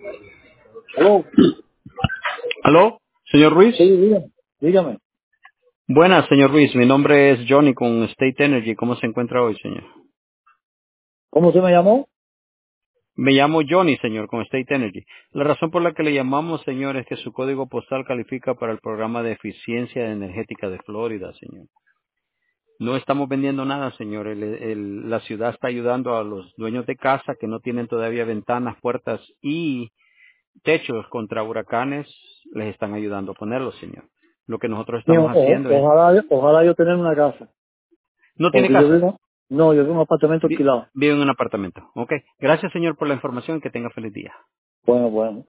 Aló, ¿Aló, señor Ruiz? sí, dígame. Dígame. Buenas, señor Ruiz. Mi nombre es Johnny con State Energy. ¿Cómo se encuentra hoy, señor? ¿Cómo se me llamó? Me llamo Johnny, señor, con State Energy. La razón por la que le llamamos, señor, es que su código postal califica para el programa de eficiencia energética de Florida, señor. No estamos vendiendo nada, señor. La ciudad está ayudando a los dueños de casa que no tienen todavía ventanas, puertas y techos contra huracanes. Les están ayudando a ponerlos, señor. Lo que nosotros Sí, estamos haciendo es... ojalá yo tener una casa. ¿No tiene Porque yo casa? vivo, no, yo vivo en un apartamento alquilado. Vive en un apartamento. Ok. Gracias, señor, por la información y que tenga feliz día. Bueno, bueno.